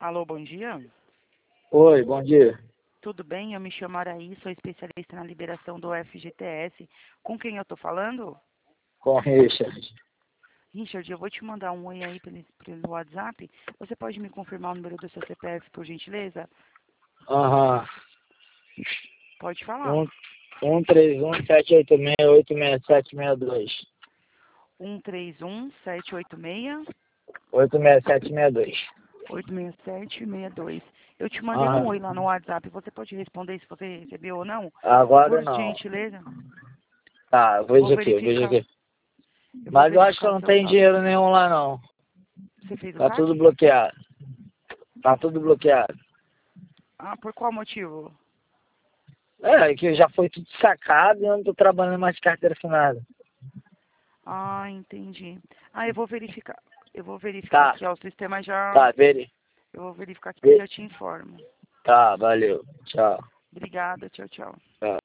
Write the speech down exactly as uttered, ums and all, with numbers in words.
Alô, bom dia. Oi, bom dia. Tudo bem? Eu me chamo Araí, sou especialista na liberação do F G T S. Com quem eu tô falando? Com o Richard. Richard, eu vou te mandar um oi aí pelo, pelo WhatsApp. Você pode me confirmar o número do seu C P F, por gentileza? Aham. Pode falar. Um, um, três, um, sete, oito, seis, oito, seis, sete, seis, dois. um três um, sete oito seis, Oito, seis, sete, seis, dois. oito seis sete seis dois. Eu te mandei um Aham. oi lá no WhatsApp. Você pode responder se você recebeu ou não? Agora Por não. gentileza. Tá, eu Eu vou vejo aqui, eu vejo verificar. aqui. Eu vou Mas eu acho que verificar eu o não seu tenho saldo. dinheiro nenhum lá não. Você fez o Tá tudo saque? bloqueado. Tá tudo bloqueado. Ah, por qual motivo? É, que já foi tudo sacado e eu não tô trabalhando mais de carteira assinada. Ah, entendi. Ah, eu vou verificar. Eu vou verificar Tá, aqui, ó. O sistema já. tá, veri. Eu vou verificar aqui e Ve- já te informo. Tá, valeu. Tchau. Obrigada, tchau, tchau. Tchau.